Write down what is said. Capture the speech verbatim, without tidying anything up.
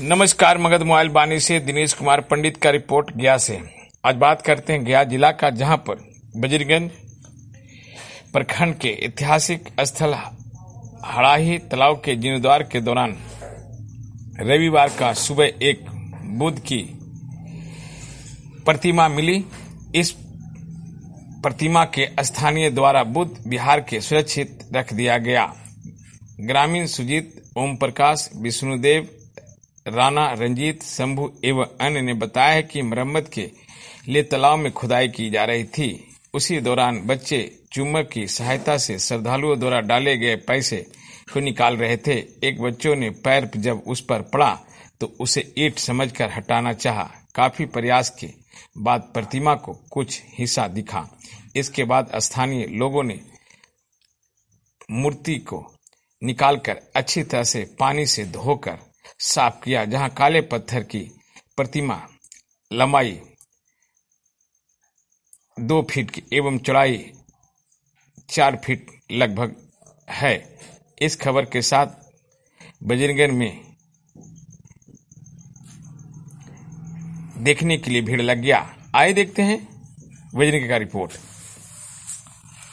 नमस्कार। मगध मोबाइल बानी से दिनेश कुमार पंडित का रिपोर्ट गया से। आज बात करते हैं गया जिला का, जहां पर बजरगंज प्रखंड के ऐतिहासिक स्थल हड़ाही तालाब के जीर्णोद्धार के दौरान रविवार का सुबह एक बुद्ध की प्रतिमा मिली। इस प्रतिमा के स्थानीय द्वारा बुद्ध विहार के सुरक्षित रख दिया गया। ग्रामीण सुजीत, ओम प्रकाश, विष्णुदेव, राणा, रंजीत, शंभू एवं अन्य ने बताया है कि मरम्मत के लिए तालाब में खुदाई की जा रही थी। उसी दौरान बच्चे चूमक की सहायता से श्रद्धालुओं द्वारा डाले गए पैसे को निकाल रहे थे। एक बच्चों ने पैर जब उस पर पड़ा तो उसे ईंट समझकर हटाना चाहा। काफी प्रयास के बाद प्रतिमा को कुछ हिस्सा दिखा। इसके बाद स्थानीय लोगों ने मूर्ति को निकालकर अच्छी तरह से पानी से धोकर साफ किया, जहां काले पत्थर की प्रतिमा लंबाई दो फीट की एवं चौड़ाई चार फीट लगभग है। इस खबर के साथ बजरगंज में देखने के लिए भीड़ लग गया। आइए देखते हैं बजरंग का रिपोर्ट।